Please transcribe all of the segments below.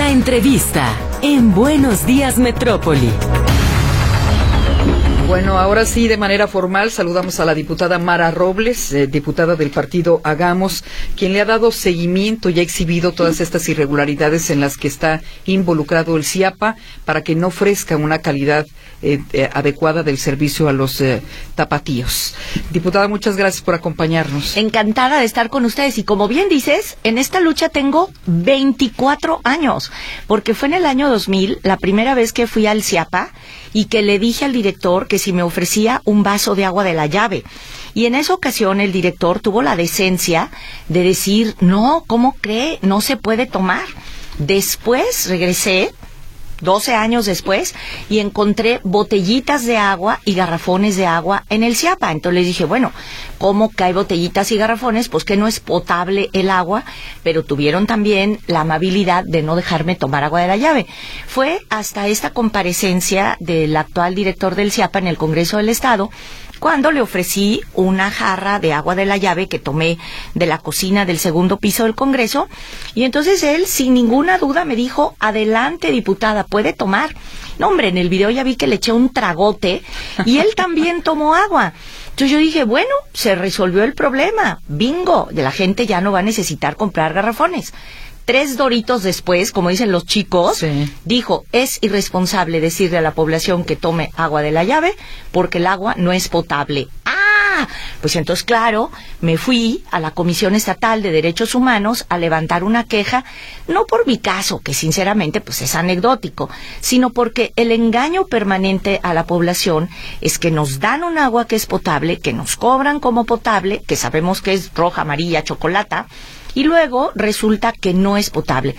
La entrevista en Buenos Días Metrópoli. Bueno, ahora sí, de manera formal, saludamos a la diputada Mara Robles, diputada del partido Hagamos, quien le ha dado seguimiento y ha exhibido todas estas irregularidades en las que está involucrado el CIAPA para que no ofrezca una calidad adecuada del servicio a los tapatíos. Diputada, muchas gracias por acompañarnos. Encantada de estar con ustedes y como bien dices, en esta lucha tengo 24 años, porque fue en el año 2000 la primera vez que fui al CIAPA y que le dije al director que si me ofrecía un vaso de agua de la llave. Y en esa ocasión el director tuvo la decencia de decir, no, ¿cómo cree? No se puede tomar. Después regresé, 12 años después, y encontré botellitas de agua y garrafones de agua en el CIAPA. Entonces les dije, bueno, ¿cómo que hay botellitas y garrafones? Pues que no es potable el agua, pero tuvieron también la amabilidad de no dejarme tomar agua de la llave. Fue hasta esta comparecencia del actual director del CIAPA en el Congreso del Estado cuando le ofrecí una jarra de agua de la llave que tomé de la cocina del segundo piso del Congreso, y entonces él sin ninguna duda me dijo, adelante diputada, puede tomar. No hombre, en el video ya vi que le eché un tragote y él también tomó agua. Entonces yo dije, bueno, se resolvió el problema, bingo, la gente ya no va a necesitar comprar garrafones. 3 doritos después, como dicen los chicos, sí, dijo, es irresponsable decirle a la población que tome agua de la llave porque el agua no es potable. ¡Ah! Pues entonces, claro, me fui a la Comisión Estatal de Derechos Humanos a levantar una queja, no por mi caso, que sinceramente pues es anecdótico, sino porque el engaño permanente a la población es que nos dan un agua que es potable, que nos cobran como potable, que sabemos que es roja, amarilla, chocolata, y luego resulta que no es potable.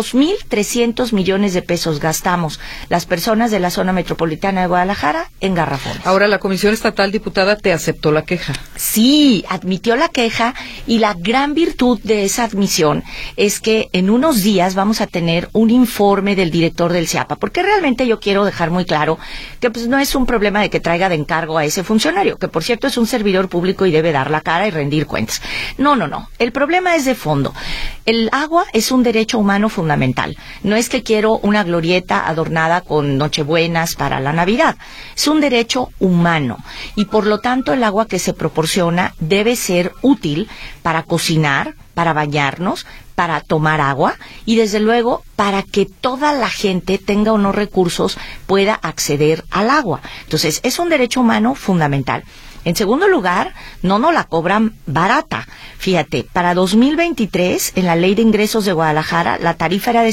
2.300 millones de pesos gastamos las personas de la zona metropolitana de Guadalajara en garrafones. Ahora, la Comisión Estatal, diputada, te aceptó la queja. Sí, admitió la queja, y la gran virtud de esa admisión es que en unos días vamos a tener un informe del director del CIAPA, porque realmente yo quiero dejar muy claro que pues no es un problema de que traiga de encargo a ese funcionario, que por cierto es un servidor público y debe dar la cara y rendir cuentas. No. El problema es de fondo. El agua es un derecho humano fundamental. No es que quiero una glorieta adornada con nochebuenas para la Navidad. Es un derecho humano y por lo tanto el agua que se proporciona debe ser útil para cocinar, para bañarnos, para tomar agua y desde luego para que toda la gente tenga unos recursos, pueda acceder al agua. Entonces es un derecho humano fundamental. En segundo lugar, no nos la cobran barata. Fíjate, para 2023, en la Ley de Ingresos de Guadalajara, la tarifa era de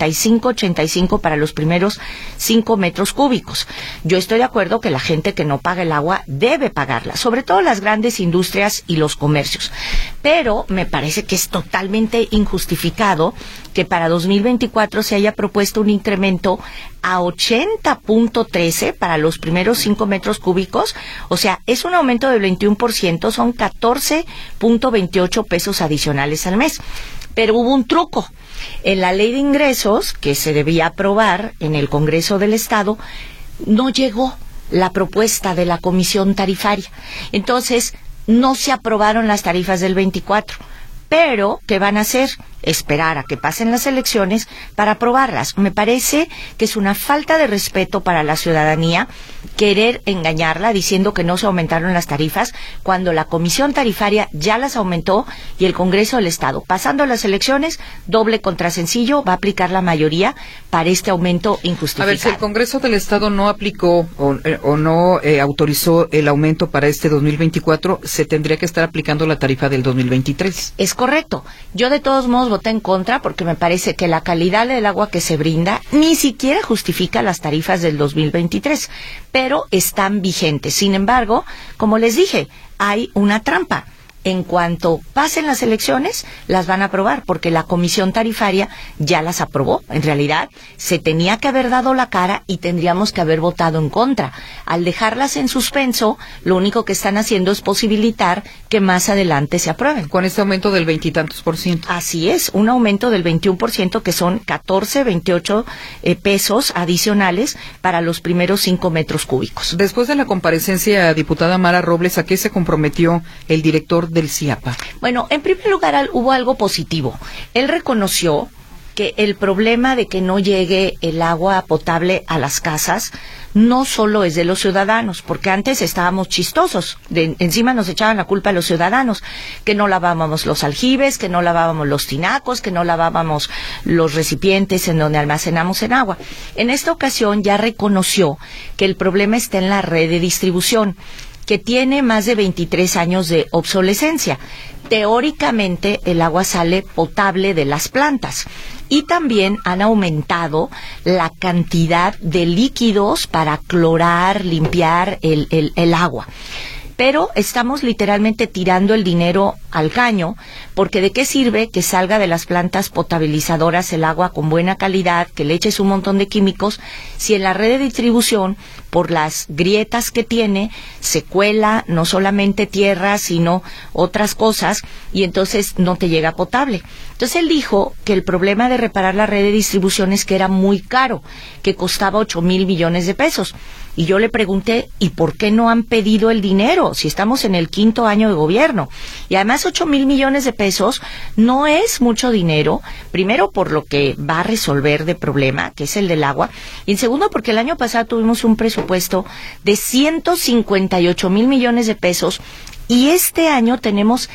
65.85 para los primeros 5 metros cúbicos. Yo estoy de acuerdo que la gente que no paga el agua debe pagarla, sobre todo las grandes industrias y los comercios. Pero me parece que es totalmente injustificado que para 2024 se haya propuesto un incremento a 80.13 para los primeros 5 metros cúbicos, o sea, es un aumento del 21%, son 14.28 pesos adicionales al mes. Pero hubo un truco. En la ley de ingresos, que se debía aprobar en el Congreso del Estado, no llegó la propuesta de la comisión tarifaria. Entonces, no se aprobaron las tarifas del 24. Pero, ¿qué van a hacer? Esperar a que pasen las elecciones para aprobarlas. Me parece que es una falta de respeto para la ciudadanía querer engañarla diciendo que no se aumentaron las tarifas cuando la comisión tarifaria ya las aumentó y el Congreso del Estado, pasando las elecciones, doble contra sencillo, va a aplicar la mayoría para este aumento injustificado. A ver, si el Congreso del Estado no aplicó o no autorizó el aumento para este 2024, se tendría que estar aplicando la tarifa del 2023. Es correcto. Yo de todos modos voté en contra porque me parece que la calidad del agua que se brinda ni siquiera justifica las tarifas del 2023, pero están vigentes. Sin embargo, como les dije, hay una trampa. En cuanto pasen las elecciones, las van a aprobar, porque la comisión tarifaria ya las aprobó. En realidad, se tenía que haber dado la cara y tendríamos que haber votado en contra. Al dejarlas en suspenso, lo único que están haciendo es posibilitar que más adelante se aprueben. Con este aumento del 20 y tantos %. Así es, un aumento del 21%, que son 28 pesos adicionales para los primeros 5 metros cúbicos. Después de la comparecencia, diputada Mara Robles, ¿a qué se comprometió el director del CIAPA? Bueno, en primer lugar hubo algo positivo. Él reconoció que el problema de que no llegue el agua potable a las casas no solo es de los ciudadanos, porque antes estábamos chistosos, encima nos echaban la culpa a los ciudadanos, que no lavábamos los aljibes, que no lavábamos los tinacos, que no lavábamos los recipientes en donde almacenamos el agua. En esta ocasión ya reconoció que el problema está en la red de distribución, que tiene más de 23 años de obsolescencia. Teóricamente el agua sale potable de las plantas y también han aumentado la cantidad de líquidos para clorar, limpiar el agua. Pero estamos literalmente tirando el dinero al caño, porque ¿de qué sirve que salga de las plantas potabilizadoras el agua con buena calidad, que le eches un montón de químicos, si en la red de distribución, por las grietas que tiene, se cuela no solamente tierra, sino otras cosas, y entonces no te llega potable? Entonces él dijo que el problema de reparar la red de distribución es que era muy caro, que costaba 8,000 millones de pesos. Y yo le pregunté, ¿y por qué no han pedido el dinero si estamos en el 5º año de gobierno? Y además 8,000 millones de pesos no es mucho dinero, primero por lo que va a resolver de problema, que es el del agua, y en segundo porque el año pasado tuvimos un presupuesto de 158,000 millones de pesos y este año tenemos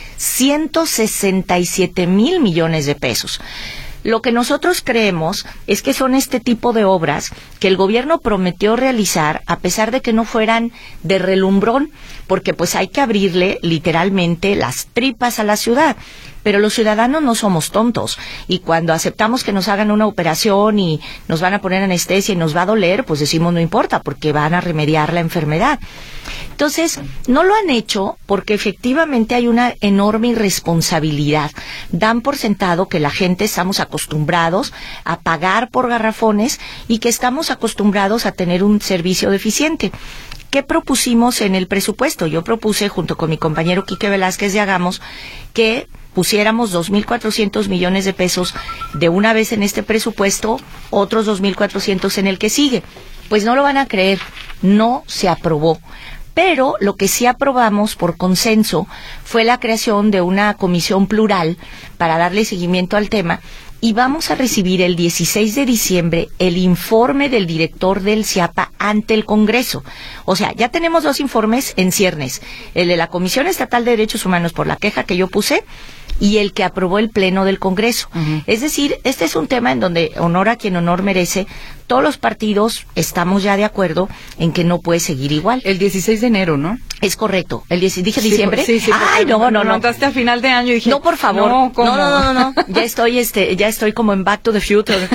167,000 millones de pesos. Lo que nosotros creemos es que son este tipo de obras que el gobierno prometió realizar a pesar de que no fueran de relumbrón, porque pues hay que abrirle literalmente las tripas a la ciudad. Pero los ciudadanos no somos tontos y cuando aceptamos que nos hagan una operación y nos van a poner anestesia y nos va a doler, pues decimos no importa porque van a remediar la enfermedad. Entonces, no lo han hecho porque efectivamente hay una enorme irresponsabilidad. Dan por sentado que la gente estamos acostumbrados a pagar por garrafones y que estamos acostumbrados a tener un servicio deficiente. ¿Qué propusimos en el presupuesto? Yo propuse, junto con mi compañero Quique Velázquez de Hagamos, que pusiéramos 2,400 millones de pesos de una vez en este presupuesto, otros 2,400 en el que sigue. Pues no lo van a creer, no se aprobó. Pero lo que sí aprobamos por consenso fue la creación de una comisión plural para darle seguimiento al tema y vamos a recibir el 16 de diciembre el informe del director del CIAPA ante el Congreso. O sea, ya tenemos 2 informes en ciernes, el de la Comisión Estatal de Derechos Humanos por la queja que yo puse y el que aprobó el Pleno del Congreso. Es decir, este es un tema en donde honor a quien honor merece. Todos los partidos estamos ya de acuerdo en que no puede seguir igual. El 16 de enero, ¿no? Es correcto. ¿Dije diciembre? Sí. Ay, no. Mandaste a final de año y dije... No, por favor. No, ¿cómo? No. Ya estoy como en Back to the Future.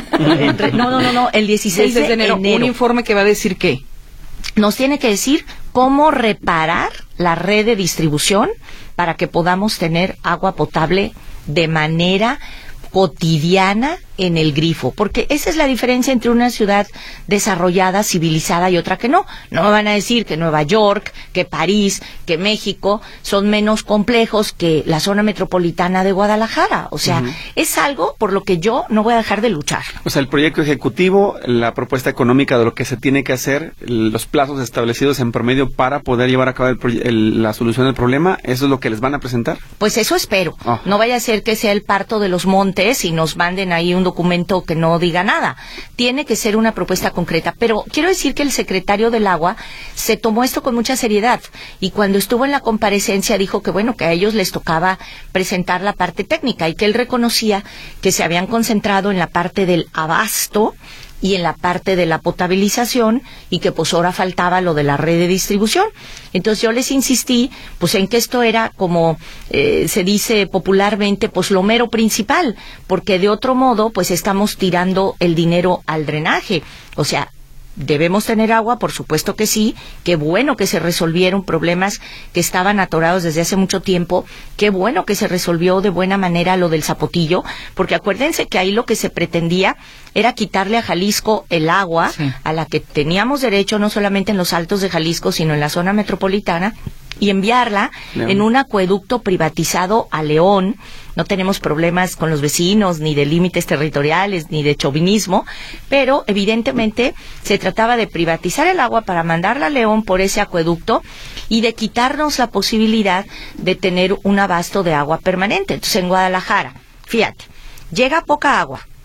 No. El 16 de enero. Un informe que va a decir qué. Nos tiene que decir cómo reparar la red de distribución para que podamos tener agua potable de manera cotidiana en el grifo, porque esa es la diferencia entre una ciudad desarrollada, civilizada y otra que no. No me van a decir que Nueva York, que París, que México son menos complejos que la zona metropolitana de Guadalajara. O sea, es algo por lo que yo no voy a dejar de luchar. O sea, el proyecto ejecutivo, la propuesta económica de lo que se tiene que hacer, los plazos establecidos en promedio para poder llevar a cabo la solución del problema, ¿eso es lo que les van a presentar? Pues eso espero. No vaya a ser que sea el parto de los montes y nos manden ahí un documento que no diga nada. Tiene que ser una propuesta concreta. Pero quiero decir que el secretario del Agua se tomó esto con mucha seriedad y cuando estuvo en la comparecencia dijo que bueno, que a ellos les tocaba presentar la parte técnica y que él reconocía que se habían concentrado en la parte del abasto y en la parte de la potabilización y que pues ahora faltaba lo de la red de distribución. Entonces yo les insistí pues en que esto era como se dice popularmente pues lo mero principal, porque de otro modo pues estamos tirando el dinero al drenaje. O sea, ¿debemos tener agua? Por supuesto que sí. Qué bueno que se resolvieron problemas que estaban atorados desde hace mucho tiempo. Qué bueno que se resolvió de buena manera lo del Zapotillo, porque acuérdense que ahí lo que se pretendía era quitarle a Jalisco el agua a la que teníamos derecho no solamente en los altos de Jalisco, sino en la zona metropolitana, y enviarla en un acueducto privatizado a León. No tenemos problemas con los vecinos, ni de límites territoriales, ni de chauvinismo, pero evidentemente se trataba de privatizar el agua para mandarla a León por ese acueducto y de quitarnos la posibilidad de tener un abasto de agua permanente. Entonces en Guadalajara, fíjate, llega poca agua,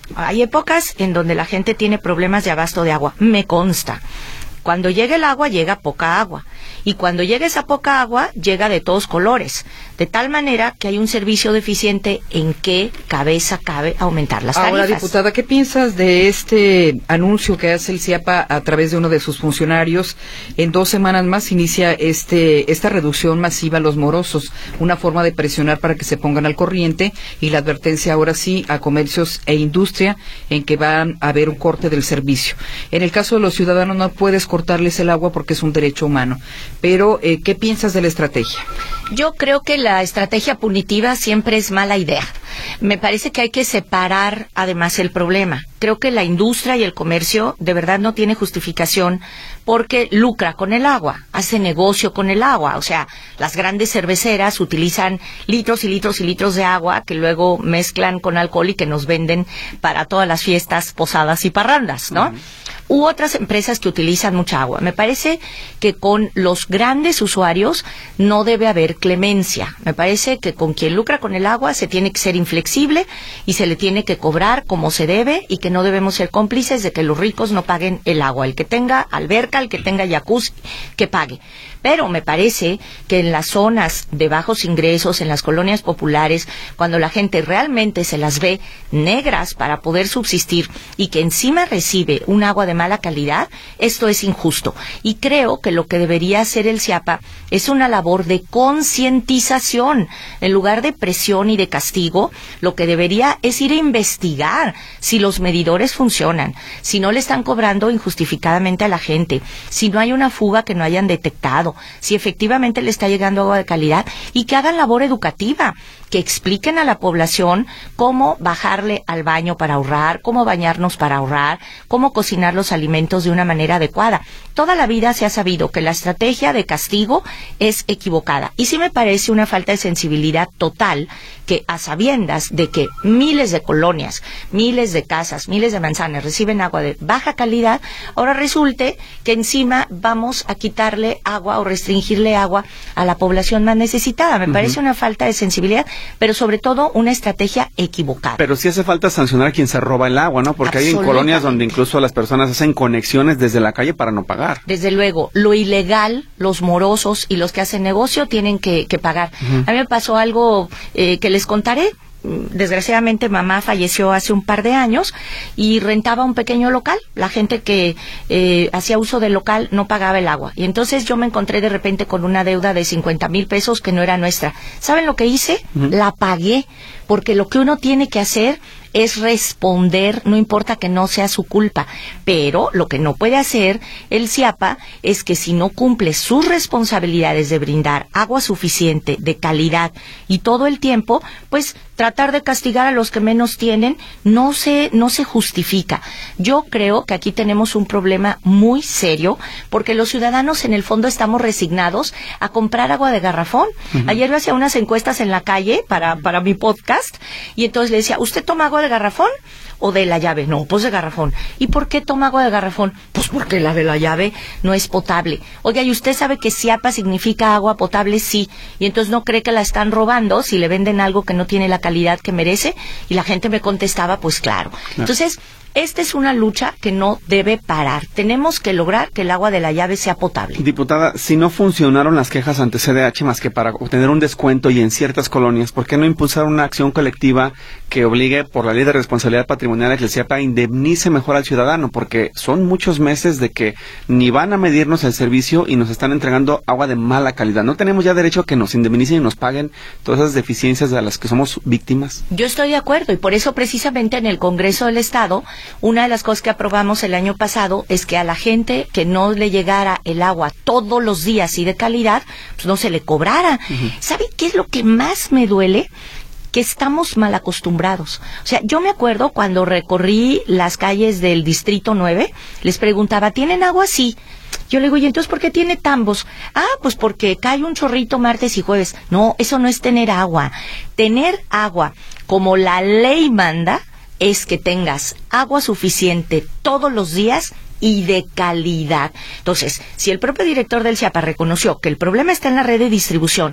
Hay épocas en donde la gente tiene problemas de abasto de agua, me consta. Cuando llega el agua, llega poca agua. Y cuando llega esa poca agua, llega de todos colores. De tal manera que hay un servicio deficiente. ¿En qué cabeza cabe aumentar las tarifas? Ahora, diputada, ¿qué piensas de este anuncio que hace el CIAPA a través de uno de sus funcionarios? En 2 semanas más inicia esta reducción masiva a los morosos, una forma de presionar para que se pongan al corriente, y la advertencia ahora sí a comercios e industria en que van a haber un corte del servicio. En el caso de los ciudadanos no puedes cortarles el agua porque es un derecho humano. Pero, ¿qué piensas de la estrategia? Yo creo que la estrategia punitiva siempre es mala idea. Me parece que hay que separar además el problema. Creo que la industria y el comercio de verdad no tiene justificación porque lucra con el agua, hace negocio con el agua. O sea, las grandes cerveceras utilizan litros y litros y litros de agua que luego mezclan con alcohol y que nos venden para todas las fiestas, posadas y parrandas, ¿no? U otras empresas que utilizan mucha agua. Me parece que con los grandes usuarios no debe haber clemencia. Me parece que con quien lucra con el agua se tiene que ser inflexible y se le tiene que cobrar como se debe, y que no debemos ser cómplices de que los ricos no paguen el agua. El que tenga alberca, el que tenga jacuzzi, que pague. Pero me parece que en las zonas de bajos ingresos, en las colonias populares, cuando la gente realmente se las ve negras para poder subsistir y que encima recibe un agua de mala calidad, esto es injusto. Y creo que lo que debería hacer el CIAPA es una labor de concientización. En lugar de presión y de castigo, lo que debería es ir a investigar si los medidores funcionan, si no le están cobrando injustificadamente a la gente, si no hay una fuga que no hayan detectado, si efectivamente le está llegando agua de calidad, y que hagan labor educativa, que expliquen a la población cómo bajarle al baño para ahorrar, cómo bañarnos para ahorrar, cómo cocinar los alimentos de una manera adecuada. Toda la vida se ha sabido que la estrategia de castigo es equivocada, y sí me parece una falta de sensibilidad total que, a sabiendas de que miles de colonias, miles de casas, miles de manzanas reciben agua de baja calidad, ahora resulte que encima vamos a quitarle agua o restringirle agua a la población más necesitada. Me parece una falta de sensibilidad, pero sobre todo una estrategia equivocada. Pero sí hace falta sancionar a quien se roba el agua, ¿no? Porque hay en colonias donde incluso las personas hacen conexiones desde la calle para no pagar. Desde luego, lo ilegal, los morosos y los que hacen negocio tienen que pagar. A mí me pasó algo que les contaré. Desgraciadamente mamá falleció hace un par de años y rentaba un pequeño local. La gente que hacía uso del local no pagaba el agua, y entonces yo me encontré de repente con una deuda de 50,000 pesos que no era nuestra. ¿Saben lo que hice? La pagué, porque lo que uno tiene que hacer es responder, no importa que no sea su culpa. Pero lo que no puede hacer el CIAPA es que, si no cumple sus responsabilidades de brindar agua suficiente, de calidad y todo el tiempo, pues tratar de castigar a los que menos tienen no se justifica. Yo creo que aquí tenemos un problema muy serio, porque los ciudadanos en el fondo estamos resignados a comprar agua de garrafón. Ayer yo hacía unas encuestas en la calle para mi podcast, y entonces le decía, ¿usted toma agua de garrafón o de la llave? No, pues de garrafón. ¿Y por qué toma agua de garrafón? Pues porque la de la llave no es potable. Oiga, ¿y usted sabe que CIAPA significa agua potable? Sí. Y entonces no cree que la están robando si le venden algo que no tiene la calidad que merece. Y la gente me contestaba, pues claro. Entonces, esta es una lucha que no debe parar. Tenemos que lograr que el agua de la llave sea potable. Diputada, si no funcionaron las quejas ante CDH más que para obtener un descuento y en ciertas colonias, ¿por qué no impulsar una acción colectiva que obligue por la ley de responsabilidad patrimonial a que el CIAPA indemnice mejor al ciudadano? Porque son muchos meses de que ni van a medirnos el servicio y nos están entregando agua de mala calidad. ¿No tenemos ya derecho a que nos indemnicen y nos paguen todas esas deficiencias de las que somos víctimas? Yo estoy de acuerdo, y por eso precisamente en el Congreso del Estado, una de las cosas que aprobamos el año pasado es que a la gente que no le llegara el agua todos los días y de calidad, pues no se le cobrara. ¿Sabe qué es lo que más me duele? Que estamos mal acostumbrados. O sea, yo me acuerdo cuando recorrí las calles del Distrito 9, les preguntaba, ¿tienen agua? Sí. Yo le digo, ¿y entonces por qué tiene tambos? Ah, pues porque cae un chorrito martes y jueves. No, eso no es tener agua. Tener agua, como la ley manda, es que tengas agua suficiente todos los días y de calidad. Entonces, si el propio director del CIAPA reconoció que el problema está en la red de distribución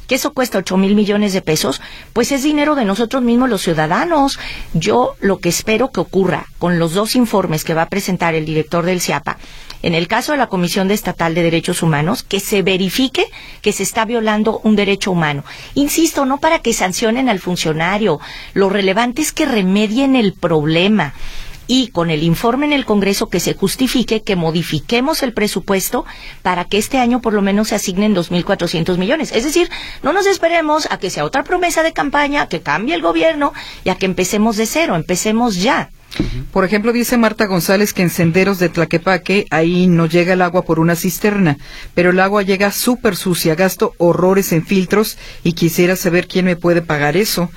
que eso cuesta 8,000 millones de pesos, pues es dinero de nosotros mismos los ciudadanos. Yo lo que espero que ocurra con los 2 informes que va a presentar el director del CIAPA, en el caso de la Comisión Estatal de Derechos Humanos, que se verifique que se está violando un derecho humano. Insisto, no para que sancionen al funcionario, lo relevante es que remedien el problema. Y con el informe en el Congreso que se justifique que modifiquemos el presupuesto para que este año por lo menos se asignen 2,400 millones. Es decir, no nos esperemos a que sea otra promesa de campaña, que cambie el gobierno y a que empecemos de cero, empecemos ya. Por ejemplo, dice Marta González que en senderos de Tlaquepaque ahí no llega el agua por una cisterna, pero el agua llega súper sucia, gasto horrores en filtros y quisiera saber quién me puede pagar eso.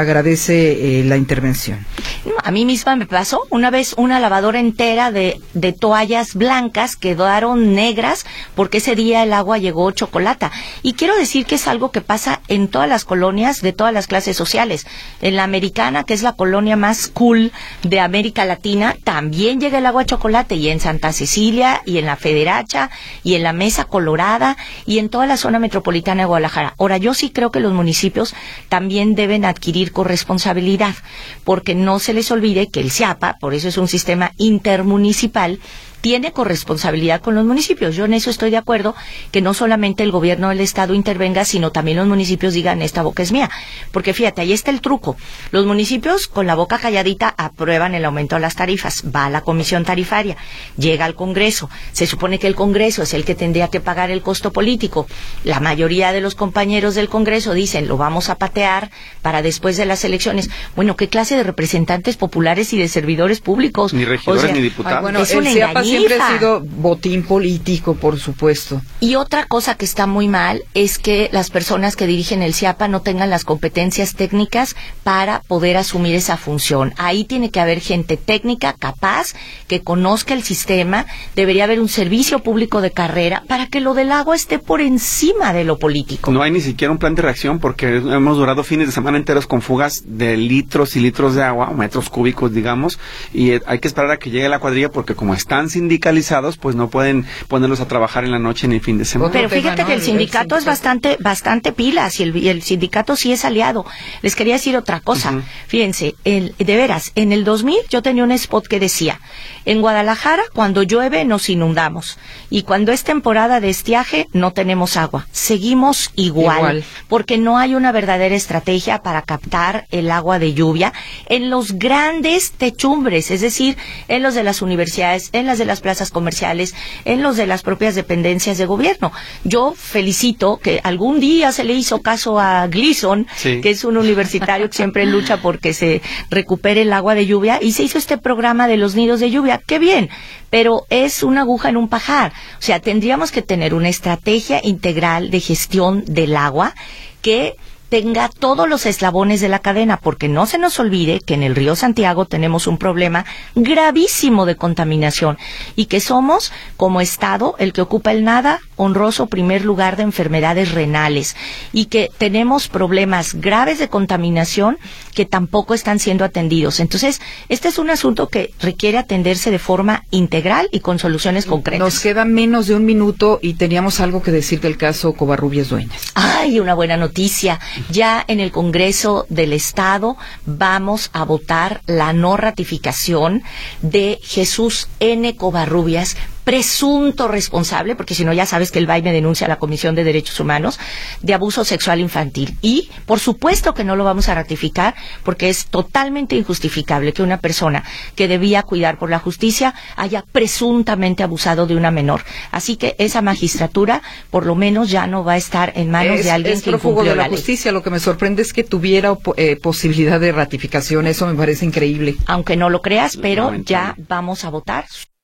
Agradece la intervención. A mí misma me pasó una vez una lavadora entera de toallas blancas quedaron negras porque ese día el agua llegó chocolata. Y quiero decir que es algo que pasa en todas las colonias de todas las clases sociales. En la Americana, que es la colonia más cool de América Latina, también llega el agua chocolate, y en Santa Cecilia, y en la Federacha, y en la Mesa Colorada, y en toda la zona metropolitana de Guadalajara. Ahora, yo sí creo que los municipios también deben adquirir corresponsabilidad, porque no se les olvide que el CIAPA, por eso es un sistema intermunicipal, tiene corresponsabilidad con los municipios. Yo en eso estoy de acuerdo, que no solamente el gobierno del Estado intervenga, sino también los municipios digan, esta boca es mía. Porque fíjate, ahí está el truco. Los municipios, con la boca calladita, aprueban el aumento de las tarifas. Va a la comisión tarifaria, llega al Congreso. Se supone que el Congreso es el que tendría que pagar el costo político. La mayoría de los compañeros del Congreso dicen, lo vamos a patear para después de las elecciones. Bueno, ¿qué clase de representantes populares y de servidores públicos? Ni regidores ni diputados. Bueno, es una engañifa. Siempre ha sido botín político, por supuesto. Y otra cosa que está muy mal es que las personas que dirigen el CIAPA no tengan las competencias técnicas para poder asumir esa función. Ahí tiene que haber gente técnica capaz, que conozca el sistema. Debería haber un servicio público de carrera para que lo del agua esté por encima de lo político. No hay ni siquiera un plan de reacción, porque hemos durado fines de semana enteros con fugas de litros y litros de agua, o metros cúbicos, digamos, y hay que esperar a que llegue la cuadrilla, porque como están sindicalizados, pues no pueden ponerlos a trabajar en la noche ni el fin de semana. Pero fíjate que el sindicato es bastante pilas, y el sindicato sí es aliado. Les quería decir otra cosa. Fíjense, de veras, en el 2000 yo tenía un spot que decía, en Guadalajara cuando llueve nos inundamos, y cuando es temporada de estiaje no tenemos agua. Seguimos igual, porque no hay una verdadera estrategia para captar el agua de lluvia en los grandes techumbres, es decir, en los de las universidades, en las de las plazas comerciales, en los de las propias dependencias de gobierno. Yo felicito que algún día se le hizo caso a Gleason, sí, que es un universitario que siempre lucha porque se recupere el agua de lluvia, y se hizo este programa de los nidos de lluvia. ¡Qué bien! Pero es una aguja en un pajar. O sea, tendríamos que tener una estrategia integral de gestión del agua que tenga todos los eslabones de la cadena, porque no se nos olvide que en el río Santiago tenemos un problema gravísimo de contaminación, y que somos, como Estado, el que ocupa el nada honroso primer lugar de enfermedades renales, y que tenemos problemas graves de contaminación que tampoco están siendo atendidos. Entonces, este es un asunto que requiere atenderse de forma integral y con soluciones concretas. Nos queda menos de un minuto y teníamos algo que decir del caso Covarrubias Dueñas. ¡Ay, una buena noticia! Ya en el Congreso del Estado vamos a votar la no ratificación de Jesús N. Covarrubias, presunto responsable, porque si no ya sabes que el BAI me denuncia a la Comisión de Derechos Humanos, de abuso sexual infantil. Y por supuesto que no lo vamos a ratificar, porque es totalmente injustificable que una persona que debía cuidar por la justicia haya presuntamente abusado de una menor. Así que esa magistratura por lo menos ya no va a estar en manos de alguien que incumplió de la ley. justicia. Lo que me sorprende es que tuviera posibilidad de ratificación. Eso me parece increíble. Aunque no lo creas, pero ya vamos a votar.